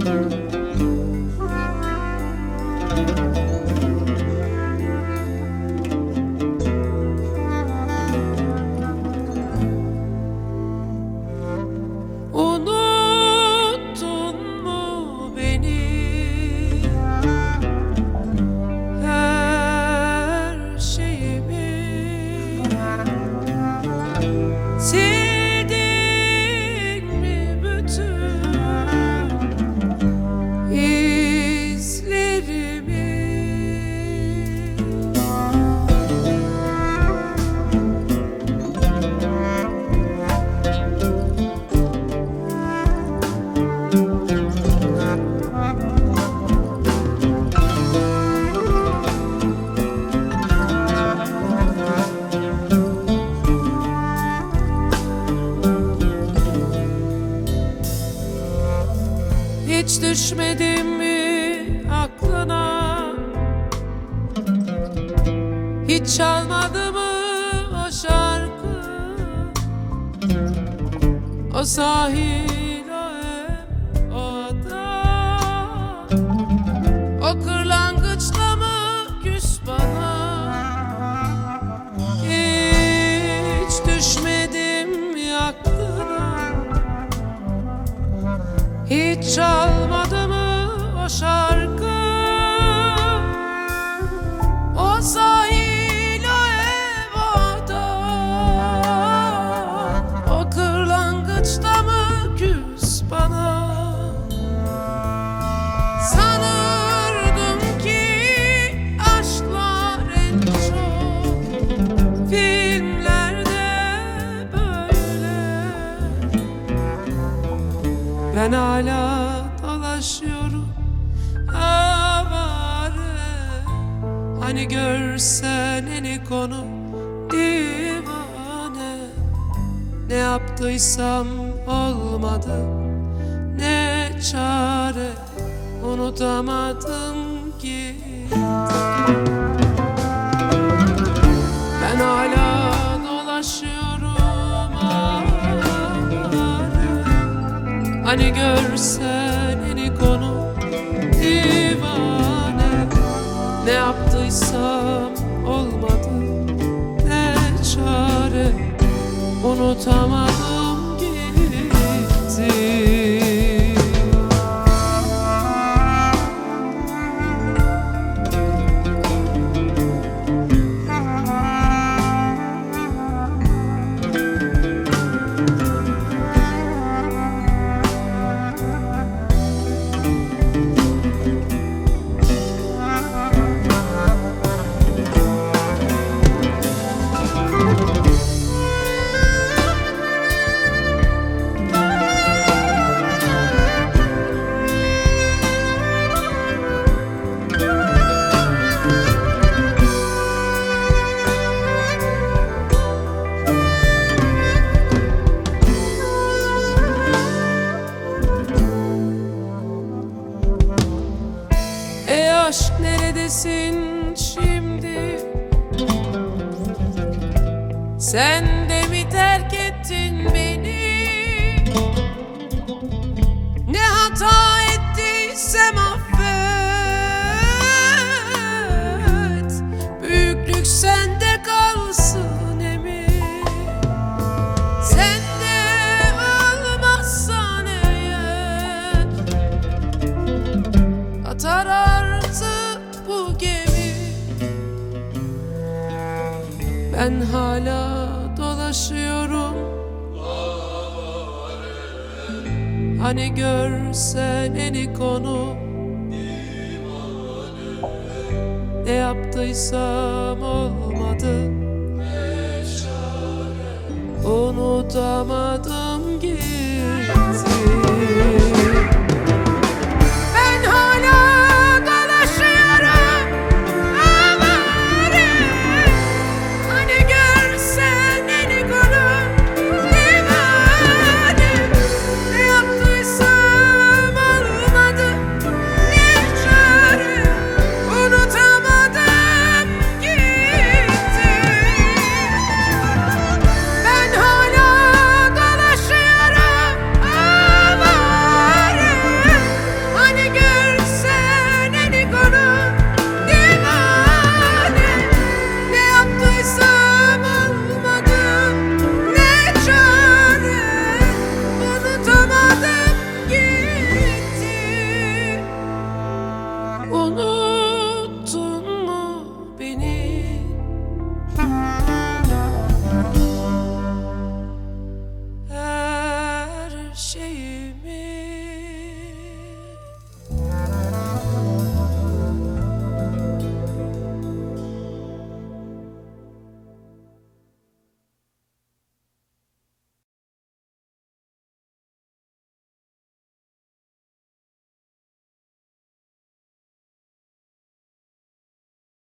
Unuttun mu beni? Her şeyimi sildin mi bütün izlerimi? Hiç düşmedim mi aklına? Hiç çalmadı mı o şarkı? O sahil, o ev, o ada, o kırlangıçla mı küs bana? Hiç düşmedim mi aklına? Hiç çalmadı mı o şarkı? O sahil, o ev, o ada, o kırlangıçta mı küs bana? Sanırdım ki aşklar en çok filmlerde böyle. Ben hala dolaşıyorum avare. Hani görsen eni konu divane. Ne yaptıysam olmadı, ne çare, unutamadım ki. Ben hala dolaşıyorum avare. Hani görsen eni konu divane. Ne yaptıysam olmadı, ne çare, unutamadım gitti. Aşk neredesin şimdi? Sen de mi terk ettin beni? Ne hata ettiysem affet. Büyüklük sende kalsın emin. Sen de olmazsan eğer, atar artık bu gemi. Ben hala dolaşıyorum. Hani görsen eni konu, ne yaptıysam olmadı, unutamadım.